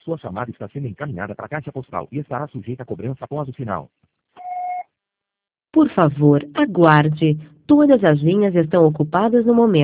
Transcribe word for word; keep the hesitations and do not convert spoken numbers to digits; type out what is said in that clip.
Sua chamada está sendo encaminhada para a caixa postal e estará sujeita a cobrança após o sinal. Por favor, aguarde. Todas as linhas estão ocupadas no momento.